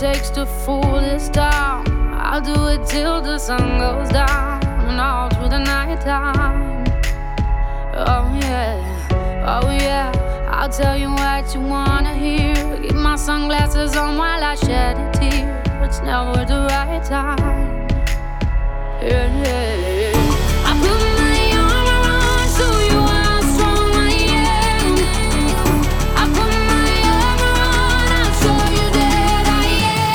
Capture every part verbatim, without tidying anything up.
takes to fool this town. I'll do it till the sun goes down and all through the night time. Oh yeah, oh yeah, I'll tell you what you wanna hear. Keep my sunglasses on while I shed a tear. It's never the right time. Yeah, yeah, yeah. I put my arm around, show you how strong I am. I put my arm around, I'll show you that I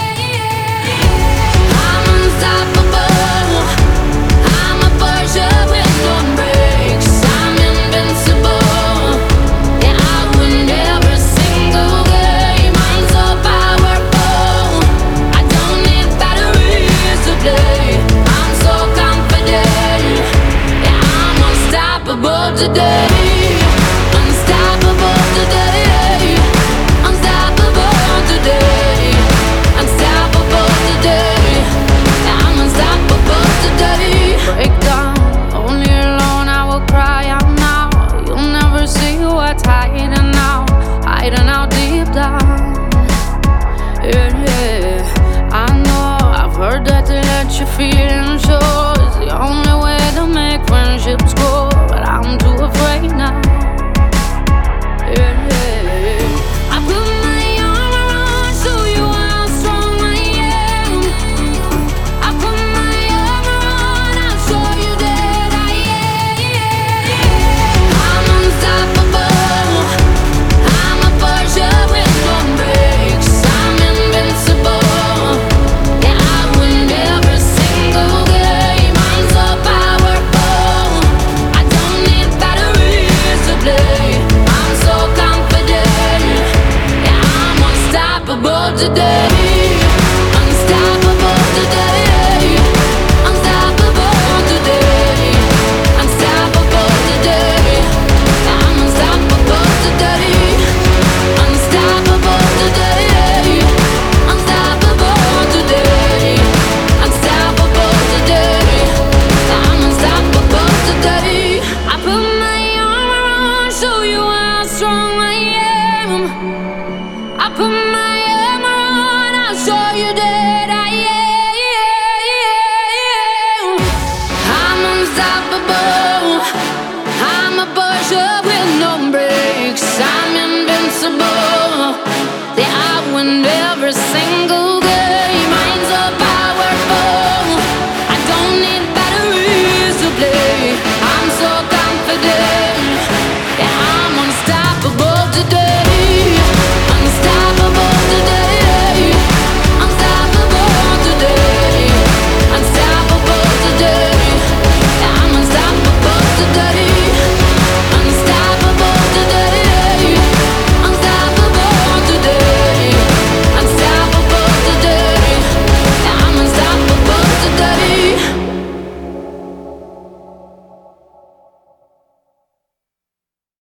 am. I'm unstoppable. I'm a Porsche with no brakes. I'm invincible. Yeah, I win every single game. I'm so powerful. I don't need batteries today. I'm so confident. Yeah, I'm unstoppable today. Unstoppable today. Unstoppable today. Unstoppable today. Yeah, I'm unstoppable today. Break down, only alone I will cry out now. You'll never see what's hiding out, hiding out deep down. Yeah, yeah, I know, I've heard that they let you feel and show